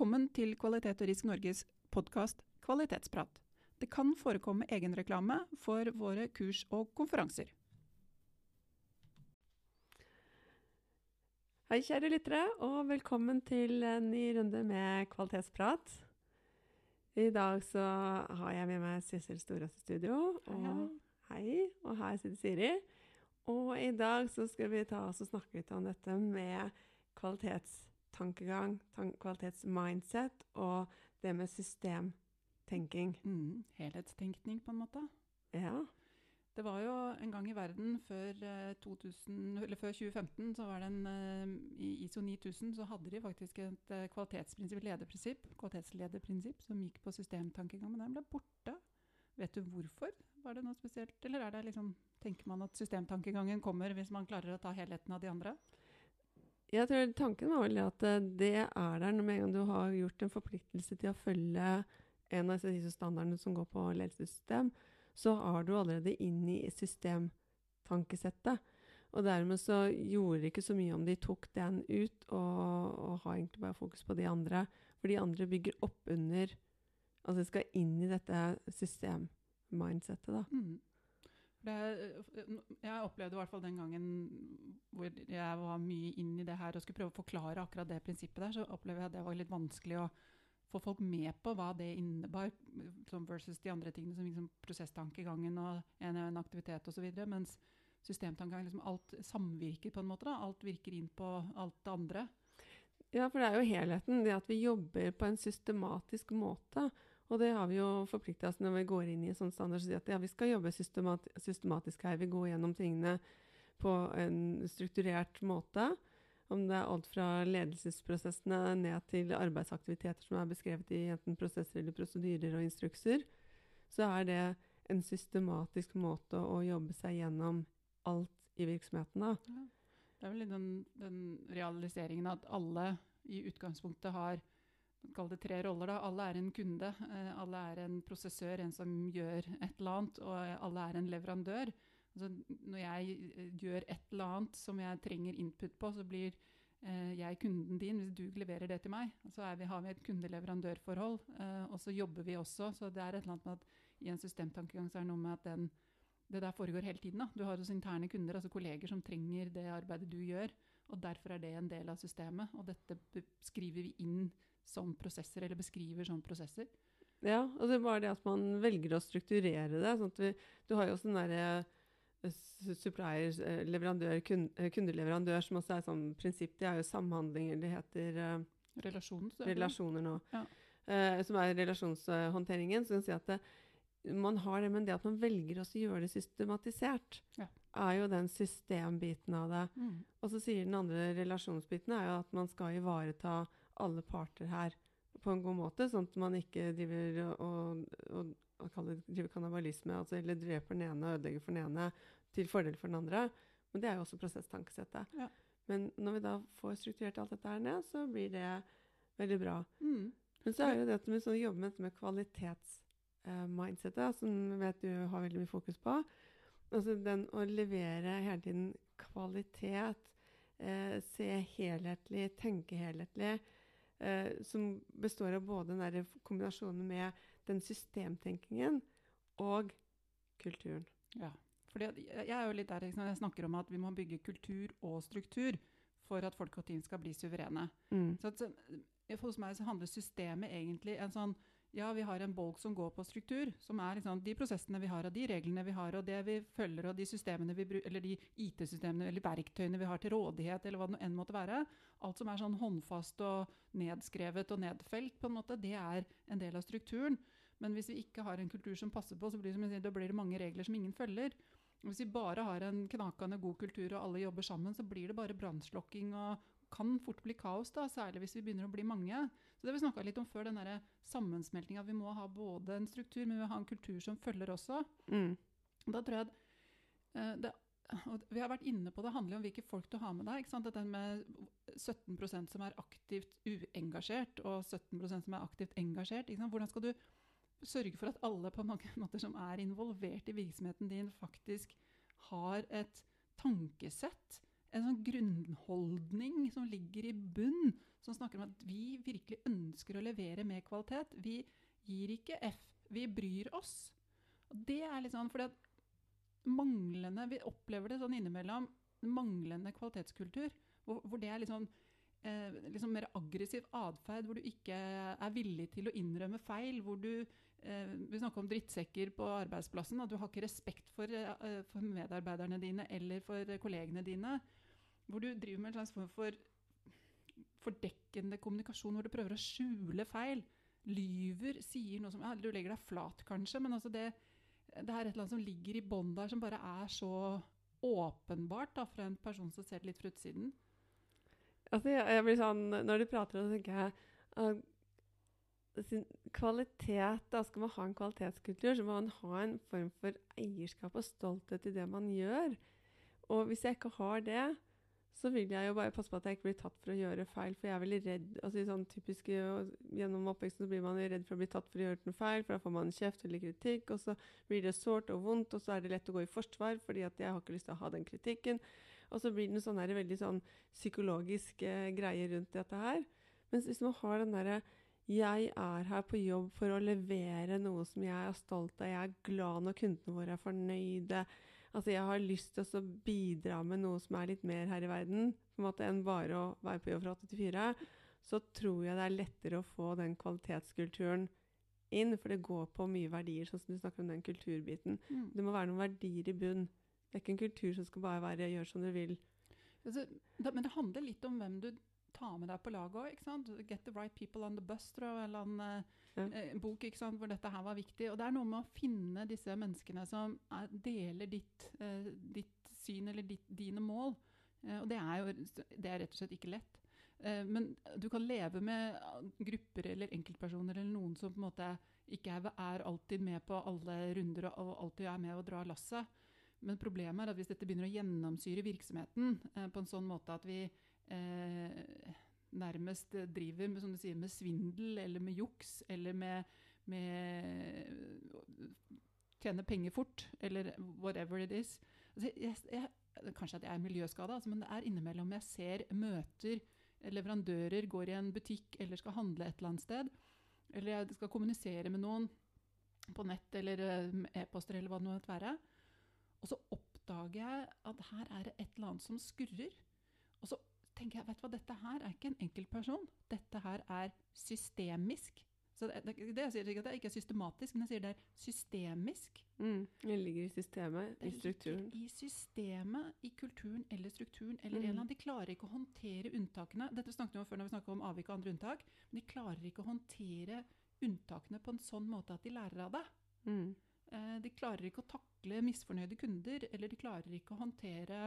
Velkommen til Kvalitet og Risk Norges podcast Kvalitetsprat. Det kan forekomme egenreklame for våre kurs og konferanser. Hei kjære lyttere, og velkommen til en ny runde med Kvalitetsprat. I dag så har jeg med meg Sissel Storås i studio. Hei, og her sitter Siri. Og i dag så skal vi ta oss og snakke litt om dette med kvalitetstankegang, kvalitetsmindset og det med systemtenking. Helhetstenkning på en måte. Ja. Det var jo en gang i verden før 2015, så var det i ISO 9000, så hadde de faktisk et kvalitetsprinsipp, kvalitetslederprinsipp, som gikk på systemtankegang, men den ble borte. Vet du hvorfor? Var det noe spesielt? Eller er det liksom, tenker man at systemtankegangen kommer hvis man klarer å ta helheten av de andre? Jeg tror tanken var vel at det er der når med en gang du har gjort en forpliktelse til å følge en av disse standardene som går på ledelsessystem, så er du allerede inne i systemtankesettet. Og dermed så gjorde det ikke så mye om de tok den ut og har egentlig bare fokus på de andre. For de andre bygger opp under, altså skal inn i dette systemmindsettet da. Jeg opplevde i hvert fall den gangen hvor jeg var mye inn i det her og skulle prøve å forklare akkurat det prinsippet der, så opplevde jeg at det var litt vanskelig å få folk med på hva det innebar, versus de andre tingene som liksom prosesstankegangen og en aktivitet og så videre, mens systemtankegang, liksom alt samvirker på en måte da, alt virker inn på alt det andre. Ja, for det er jo helheten, det at vi jobber på en systematisk måte, og det har vi jo forpliktet oss når vi går inn i sånn standard, så at ja, vi skal jobbe systematisk her, vi går gjennom tingene på en strukturert måte, om det er alt fra ledelsesprosessene ned til arbeidsaktiviteter som er beskrevet i enten prosesser eller prosedyrer og instrukser, så er det en systematisk måte å jobbe seg gjennom alt i virksomheten da. Ja. Det er vel den realiseringen at alle i utgangspunktet har, kall det 3 roller da, alle er en kunde, alle er en prosessør, en som gjør et eller annet, og alle er en leverandør. Altså, når jeg gjør et eller annet som jeg trenger input på, så blir jeg kunden din hvis du leverer det til meg. Så har vi et kundeleverandørforhold, og så jobber vi også. Så det er et eller annet med at i en systemtankegang så er det noe med at det der foregår hele tiden. Da. Du har også interne kunder, altså kolleger som trenger det arbeidet du gjør, og derfor er det en del av systemet. Og dette skriver vi inn som prosesser, eller beskriver som prosesser. Ja, og det er bare det at man velger å strukturere det. Sånn at du har jo også den der supplier, leverandør, kundeleverandør, som også er sånn prinsipp, det er jo samhandlinger, det heter relasjoner nå, ja. Som er relasjonshåndteringen, så kan si at man har det, men det at man velger også å gjøre det systematisert, ja. Er jo den systembiten av det. Og så sier den andre relasjonsbiten er jo at man skal ivareta alle parter her på en god måte, sånn at man ikke driver driver kannibalisme, altså, eller dreper den ene og ødelegger for den ene til fordel for den andre. Men det er jo også prosesstankesettet. Ja. Men når vi da får strukturert alt dette her ned, så blir det veldig bra. Men så er det dette med å jobbe med dette med kvalitetsmindsettet, som vet du har veldig mye fokus på. Altså den å levere hele tiden kvalitet, se helhetlig, tenke helhetlig, som består av både den der kombinasjonen med den systemtenkingen og kulturen. Ja, for jeg er jo litt der, jeg snakker om at vi må bygge kultur og struktur for at folk og team skal bli suverene. Så hos meg så handler systemet egentlig en sånn, ja, vi har en bolk som går på struktur, som er liksom de prosessene vi har, og de reglene vi har, og det vi følger, og de systemene vi bruker, eller de IT-systemene, eller verktøyene vi har til rådighet, eller hva det enn måtte være. Alt som er sånn håndfast og nedskrevet og nedfelt, på en måte, det er en del av strukturen. Men hvis vi ikke har en kultur som passer på, så blir det, som jeg sier, da blir det mange regler som ingen følger. Og hvis vi bare har en knakende god kultur, og alle jobber sammen, så blir det bare brannslokking og kan fort bli kaos da, særlig hvis vi begynner å bli mange. Så det vi snakket litt om før, den der sammensmeltingen, at vi må ha både en struktur, men vi må ha en kultur som følger også. Da tror jeg at og vi har vært inne på det, handler om hvilke folk du har med deg, ikke sant? Dette med 17% som er aktivt uengasjert, og 17% som er aktivt engasjert, ikke sant? Hvordan skal du sørge for at alle på mange måter som er involvert i virksomheten din faktisk har et tankesett, en sånn grunnholdning som ligger i bunn, som snakker om at vi virkelig ønsker å levere med kvalitet. Vi gir ikke F, vi bryr oss. Og det litt sånn, fordi at vi opplever det sånn innimellom, manglende kvalitetskultur, hvor det litt sånn, liksom mer aggressiv adferd, hvor du ikke villig til å innrømme feil, hvor du, vi snakker om drittsekker på arbeidsplassen, at du har ikke respekt for medarbeiderne dine eller for kollegene dine, hvor du driver med en slags form for fordekkende kommunikasjon, hvor du prøver å skjule feil, lyver, sier noe som, du legger deg flat kanskje, men altså det et eller annet som ligger i bånd der, som bare så åpenbart da, fra en person som ser det litt fra utsiden. Altså, jeg blir sånn, når du prater, så tenker jeg, kvalitet, da skal man ha en kvalitetskultur, så må man ha en form for eierskap og stolthet i det man gjør. Og hvis jeg ikke har det, så vil jeg jo bare passe på at jeg ikke blir tatt for å gjøre feil, for jeg veldig redd, altså sånn typisk gjennom oppveksten så blir man jo redd for å bli tatt for å gjøre noe feil, for da får man kjeft eller kritikk, og så blir det sårt og vondt, og så det lett å gå i forsvar, fordi at jeg har ikke lyst til å ha den kritikken, og så blir det sånn her veldig sånn psykologiske greier rundt dette her. Mens hvis man har den derre, jeg her på jobb for å levere noe som jeg stolt av, jeg glad når kundene våre fornøyde, altså jeg har lyst til å bidra med noe som litt mer her i verden, på en måte enn bare å være på jobb fra 8 til 4, så tror jeg det lettere å få den kvalitetskulturen inn, for det går på mye verdier, sånn som du snakker om den kulturbiten. Det må være noen verdier i bunn. Det ikke en kultur som skal bare være gjør som du vil. Altså, men det handler litt om hvem du tar med deg på laget også, ikke sant? Get the right people on the bus, tror jeg, eller en bok, ikke sant, hvor dette her var viktig. Og det noe med å finne disse menneskene som deler ditt syn eller dine mål. Og det jo det rett og slett ikke lett. Men du kan leve med grupper eller enkeltpersoner eller noen som på en måte ikke alltid med på alle runder og alltid med å dra lasset. Men problemet at hvis dette begynner å gjennomsyre virksomheten på en sånn måte at vi nærmest driver med, som du sier, med svindel eller med juks eller med tjene penger fort eller whatever it is. Altså, kanskje at jeg miljøskadet, altså, men det innimellom jeg ser møter leverandører, går i en butikk eller skal handle et eller annet sted, eller jeg skal kommunisere med noen på nett eller e-poster eller hva det måtte være, og så oppdager jeg at her det et eller annet som skurrer, og så tenker jeg, vet du hva, dette her ikke en enkeltperson, dette her systemisk. Så det jeg sier ikke at det ikke systematisk, men jeg sier det systemisk. Det ligger i systemet, i strukturen. Det ligger i systemet, i kulturen eller strukturen, eller en eller annen. De klarer ikke å håndtere unntakene. Dette snakket vi om før når vi snakket om avvik og andre unntak, men de klarer ikke å håndtere unntakene på en sånn måte at de lærer av det. De klarer ikke å takle misfornøyde kunder, eller de klarer ikke å håndtere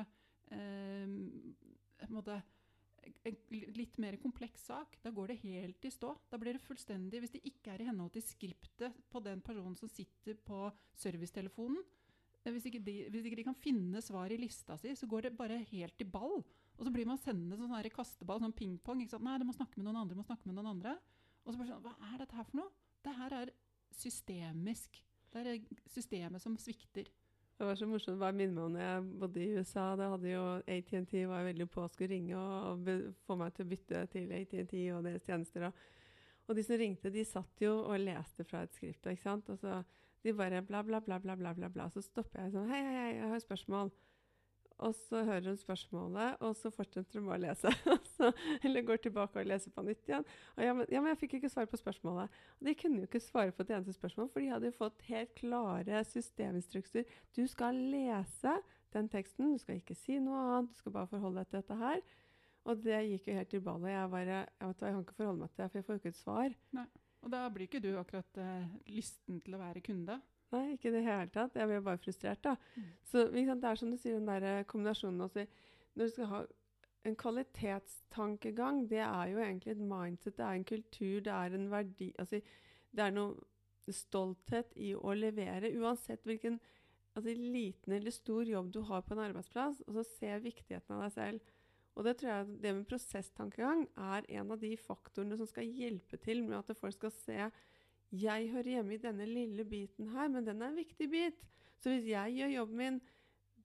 en litt mer kompleks sak. Da går det helt i stå. Da blir det fullstendig, hvis det ikke i henhold til skriptet på den personen som sitter på servicetelefonen, hvis ikke de kan finne svar i lista si, så går det bare helt i ball. Og så blir man sendende sånn her kasteball, sånn pingpong, ikke sant? Nei, du må snakke med noen andre, Og så bare sånn, hva dette her for noe? Det her systemisk. Det systemet som svikter. Det var så morsomt, bare minne meg om når jeg bodde i USA, da hadde jo AT&T var veldig på å skulle ringe og få meg til å bytte til AT&T og deres tjenester. Og de som ringte, de satt jo og leste fra et skript, ikke sant? Og så de bare bla bla bla bla bla bla bla. Så stopper jeg sånn, hei, jeg har et spørsmål. Og så hører hun spørsmålet, og så fortsetter hun bare å lese. Eller går tilbake og leser på nytt igjen. Og ja, men jeg fikk ikke svar på spørsmålet. Og de kunne jo ikke svare på et eneste spørsmål, for de hadde jo fått helt klare systeminstrukser. Du skal lese den teksten, du skal ikke si noe annet, du skal bare forholde deg til dette her. Og det gikk jo helt i ballet. Jeg kan ikke forholde meg til det, for jeg får jo ikke et svar. Nei, og da blir ikke du akkurat lysten til å være kunde. Nei, ikke det hele tatt. Jeg blir bare frustrert da. Så det som du sier, den der kombinasjonen også, når du skal ha en kvalitetstankegang, det jo egentlig et mindset, det en kultur, det en verdi, altså det noe stolthet i å levere, uansett hvilken liten eller stor jobb du har på en arbeidsplass, og så se viktigheten av deg selv. Og det tror jeg, det med prosesstankegang en av de faktorene som skal hjelpe til med at folk skal se jeg hører hjemme i denne lille biten her, men den en viktig bit. Så hvis jeg gjør jobben min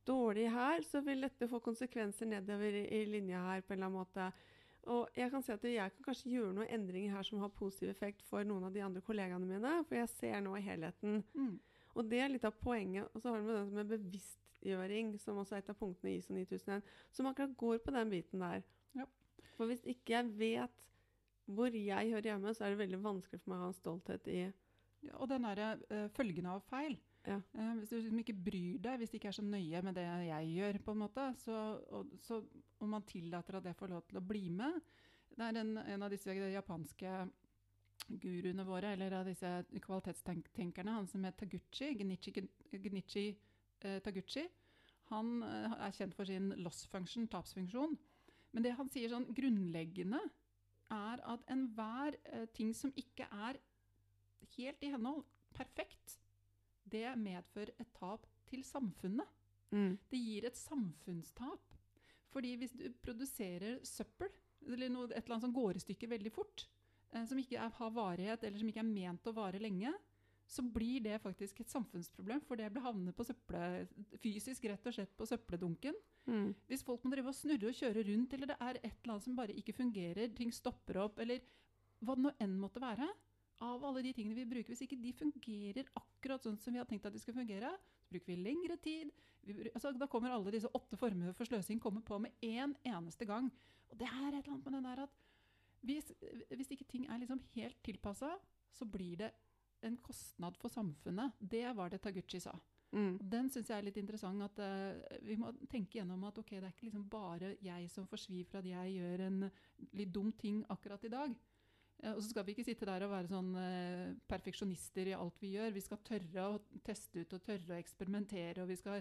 dårlig her, så vil dette få konsekvenser nedover i linja her på en eller annen måte. Og jeg kan si at jeg kan kanskje gjøre noen endringer her som har positiv effekt for noen av de andre kollegaene mine, for jeg ser nå helheten. Og det er litt av poenget. Og så har det med bevisstgjøring, som også er et av punktene i ISO 9001, som akkurat går på den biten der. Ja. For hvis ikke jeg vet hvor jeg hører hjemme, så er det veldig vanskelig for meg å ha en stolthet i. Ja, og den der følgene av feil. Ja. Hvis du liksom ikke bryr deg, hvis det ikke er så nøye med det jeg gjør, på en måte, så om man tillater at det får lov til å bli med. Det er en av disse japanske guruene våre, eller av disse kvalitetstenkerne, han som heter Genichi Taguchi. Han er kjent for sin loss function, tapsfunksjon. Men det han sier sånn grunnleggende er at enhver ting som ikke er helt i henhold, perfekt, det medfører et tap til samfunnet. Det gir et samfunnstap. Fordi hvis du produserer søppel, eller et eller annet som går i stykker veldig fort, som ikke har varighet, eller som ikke er ment å vare lenge, så blir det faktisk et samfunnsproblem, for det blir havnet på fysisk rett og slett på søppeldunken. Hvis folk må drive og snurre og kjøre rundt, eller det er et eller annet som bare ikke fungerer, ting stopper opp, eller hva det nå enn måtte være, av alle de tingene vi bruker, hvis ikke de fungerer akkurat sånn som vi har tenkt at de skal fungere, så bruker vi lengre tid. Da kommer alle disse 8 former for sløsing kommer på med en eneste gang. Og det er et eller annet med den der at hvis ikke ting er liksom helt tilpasset, så blir det en kostnad for samfunnet. Det var det Taguchi sa. Den synes jeg er litt interessant, at vi må tenke gjennom at ok, det er ikke liksom bare jeg som får svi for at jeg gjør en litt dum ting akkurat i dag. Og så skal vi ikke sitte der og være sånn perfeksjonister i alt vi gjør. Vi skal tørre å teste ut og tørre å eksperimentere, og vi skal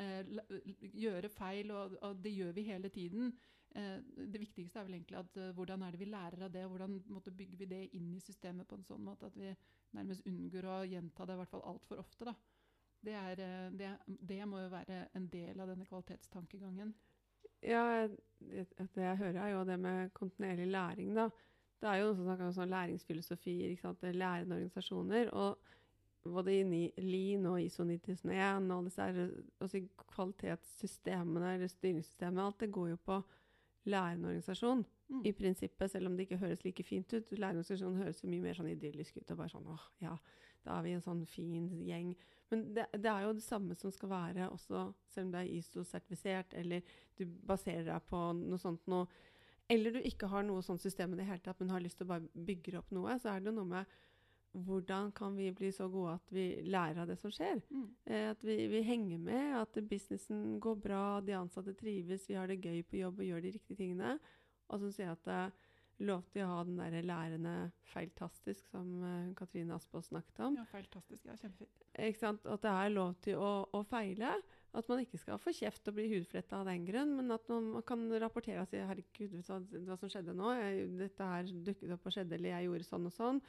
gjøre feil, og det gjør vi hele tiden. Det viktigste er vel egentlig at hvordan er det vi lærer av det, hvordan bygger vi det inn i systemet på en sånn måte at vi nærmest unngår å gjenta det i hvert fall alt for ofte. Da. Det må jo være en del av denne kvalitetstankegangen. Ja, det jeg hører er jo det med kontinuerlig læring da. Det er jo noe som snakker om sånn læringsfilosofier, ikke sant? Lærende organisasjoner, og både i Lean og ISO 9001 og disse her, kvalitetssystemene eller styringssystemene, alt det går jo på lærende organisasjon i prinsippet, selv om det ikke høres like fint ut. Lærende organisasjon høres jo mye mer sånn idyllisk ut, og bare sånn, ja, da er vi en sånn fin gjeng. Men det er jo det samme som skal være også, selv om det er ISO-sertifisert, eller du baserer deg på noe sånt noe, eller du ikke har noe sånt system i det hele tatt, men har lyst til å bare bygge opp noe, så er det noe med hvordan kan vi bli så gode at vi lærer av det som skjer. At vi henger med, at businessen går bra, de ansatte trives, vi har det gøy på jobb og gjør de riktige tingene. Og så sier jeg at det er lov til å ha den der lærende feiltastisk, som Katrine Aspaas snakket om. Ja, feiltastisk, ja, kjempefint. Ikke sant? At det er lov til å feile, at man ikke skal få kjeft og bli hudflettet av den grunn, men at man kan rapportere og si, herregud, vet du hva som skjedde nå? Dette her dukket opp og skjedde, eller jeg gjorde sånn og sånn.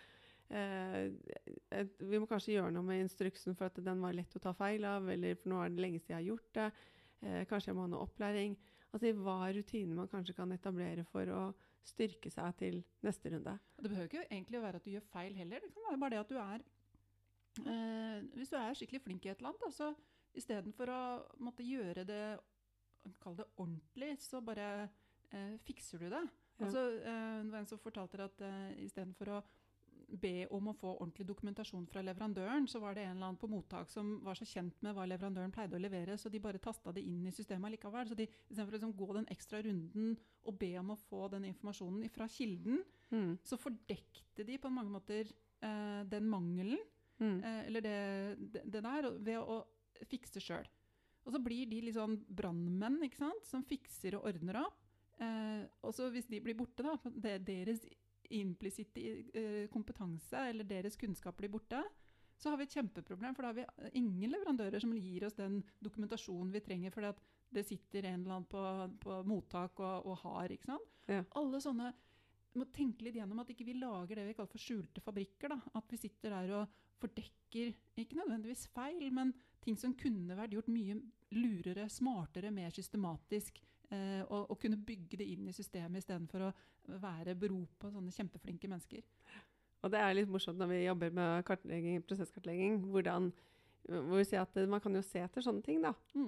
Vi må kanskje gjøre noe med instruksen for at den var lett å ta feil av, eller for nå er det lenge siden jeg har gjort det. Kanskje jeg må ha noe opplæring. Altså, hva er rutiner man kanskje kan etablere for å styrke seg til neste runde? Det behøver ikke egentlig å være at du gjør feil heller. Det kan være bare det at du hvis du er skikkelig flink i et eller annet, så i stedet for å måtte gjøre det, kall det ordentlig, så bare fikser du det. Ja. Altså, det var en som fortalte at i stedet for å be om å få ordentlig dokumentasjon fra leverandøren, så var det en eller annen på mottak som var så kjent med hva leverandøren pleide å levere, så de bare tastet det inn i systemet likevel. Så de, i stedet for å liksom gå den ekstra runden og be om å få den informasjonen fra kilden, så fordekte de på mange måter den mangelen, eller det der, ved å fikse selv. Og så blir de liksom brandmenn, ikke sant, som fikser og ordner opp. Og så hvis de blir borte, da, deres implisitte kompetanse eller deres kunnskap blir borte, så har vi et kjempeproblem, for da har vi ingen leverandører som gir oss den dokumentasjonen vi trenger, for det sitter en eller annen på mottak og har, ikke sant? Ja. Alle sånne, vi må tenke litt gjennom at ikke vi lager det vi kaller for skjulte fabrikker, da. At vi sitter der og fordekker, ikke nødvendigvis feil, men ting som kunne vært gjort mye lurere, smartere, mer systematisk, og kunne bygge det inn i systemet i stedet for å være bero på sånne kjempeflinke mennesker. Og det er litt morsomt når vi jobber med prosesskartlegging, hvor vi sier at man kan jo se etter sånne ting da.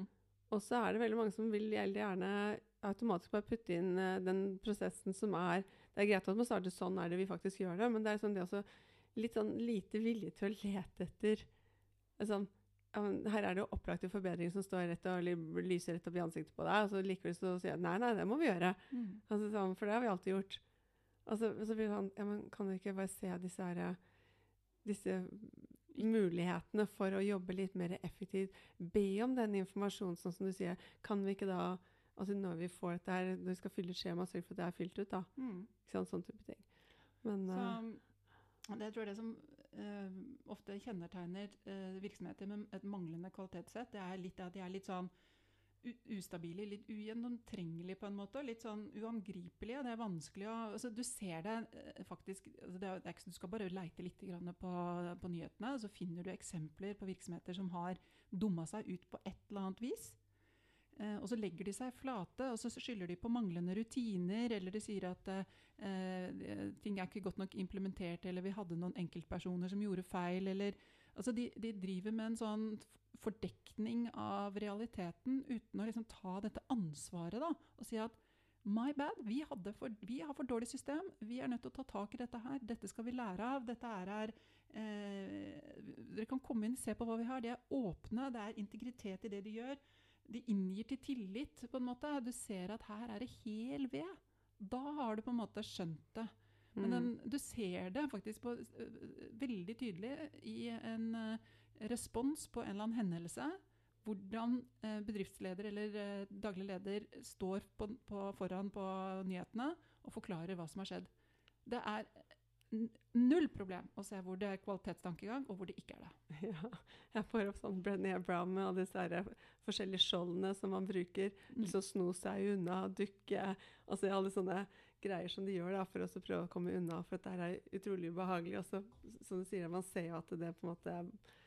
Og så det veldig mange som vil veldig gjerne automatisk bare putte inn den prosessen som det greit at man starter sånn det vi faktisk gjør det, men det sånn det også litt sånn lite vilje til å lete etter sånn, her det jo opplagte forbedringer som står rett og lyser rett opp i ansiktet på deg, og så likevel så sier jeg, nei, det må vi gjøre. Altså, sånn, for det har vi alltid gjort. Og så blir det sånn, ja, men kan vi ikke bare se disse mulighetene for å jobbe litt mer effektivt, be om den informasjonen, sånn som du sier, kan vi ikke da, altså når vi får dette her, når vi skal fylle et skjema, sørge for at det fylt ut da. Ikke sant, sånn type ting. Men, så det tror jeg det som ofte kjennetegner virksomheter med et manglende kvalitetssett, det litt at de litt sånn ustabile, litt ugjennomtrengelige på en måte, litt sånn uangripelige, det vanskelig å, altså du ser det faktisk, altså det ikke så du skal bare leite litt grann på nyhetene, så finner du eksempler på virksomheter som har dummet seg ut på et eller annet vis, og så legger de seg flate, og så skylder de på manglende rutiner, eller de sier at ting ikke godt nok implementert, eller vi hadde noen enkeltpersoner som gjorde feil, eller altså de driver med en sånn fordekning av realiteten uten å liksom ta dette ansvaret da, og si at my bad, vi har for dårlig system, vi nødt til å ta tak i dette her, dette skal vi lære av, dette dere kan komme inn og se på hva vi har, de åpne, det integritet i det de gjør, de inngir til tillit på en måte, du ser at her det hel ved, da har du på en måte skjønt det. Men du ser det faktisk veldig tydelig i en respons på en eller annen hendelse, hvordan bedriftsleder eller daglig leder står foran på nyhetene og forklarer hva som har skjedd. Det null problem å se hvor det kvalitetstankegang, og hvor det ikke det. Ja, jeg får opp sånn Brené Brown med alle disse forskjellige skjoldene som man bruker, liksom sno seg unna, dukke, altså alle sånne greier som de gjør da, for å prøve å komme unna, for at det utrolig ubehagelig, og så, som du sier, man ser jo at det på en måte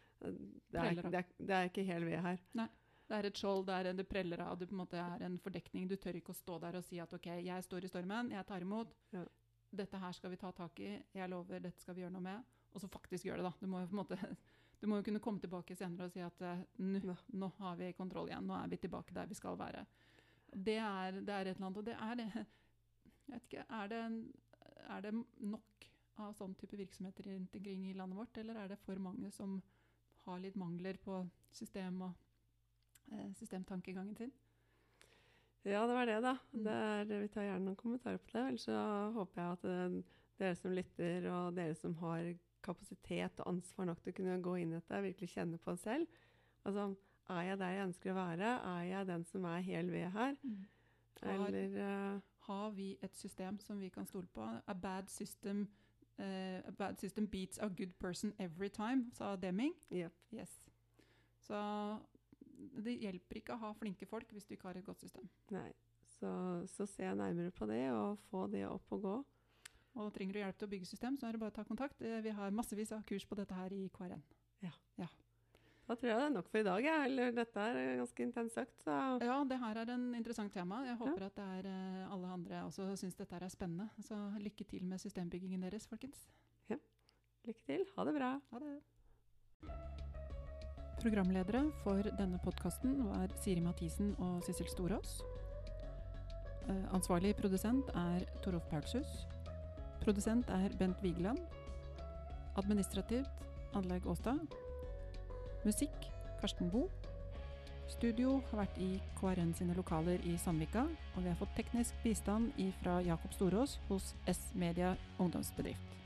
det ikke helt ved her. Nei. Det et skjold, det preller av, det på en måte en fordekning, du tør ikke å stå der og si at ok, jeg står i stormen, jeg tar imot, dette her skal vi ta tak i, jeg lover, dette skal vi gjøre noe med, og så faktisk gjøre det da. Du må jo kunne komme tilbake senere og si at nå har vi kontroll igjen, nå vi tilbake der vi skal være. Det et eller annet, og det jeg vet ikke, det nok av sånn type virksomheter rundt omkring i landet vårt, eller det for mange som har litt mangler på system og systemtankegangen sin? Ja, det var det da. Vi tar gjerne noen kommentarer på det, ellers så håper jeg at dere som lytter, og dere som har kapasitet og ansvar nok til å kunne gå inn i dette, virkelig kjenne på det selv. Altså, jeg der jeg ønsker å være? Jeg den som hel ved her? Har vi et system som vi kan stole på? A bad system beats a good person every time, sa Deming. Yep. Yes. Så det hjelper ikke å ha flinke folk hvis du ikke har et godt system. Nei, så se nærmere på det og få det opp og gå. Og trenger du hjelp til å bygge system, så det bare å ta kontakt. Vi har massevis av kurs på dette her i KRN. Ja. Da tror jeg det nok for i dag, eller dette ganske intenst sagt. Så. Ja, det her en interessant tema. Jeg håper at alle andre også synes dette spennende. Så lykke til med systembyggingen deres, folkens. Ja, lykke til. Ha det bra. Ha det. Programledere for denne podcasten var Siri Mathisen og Sissel Storås. Ansvarlig produsent Torolf Paulshus. Produsent Bent Vigeland. Administrativt Anlegg Åstad. Musikk Karsten Bo. Studio har vært i KRN sine lokaler i Sandvika, og vi har fått teknisk bistand fra Jakob Storås hos S-Media Ungdomsbedrift.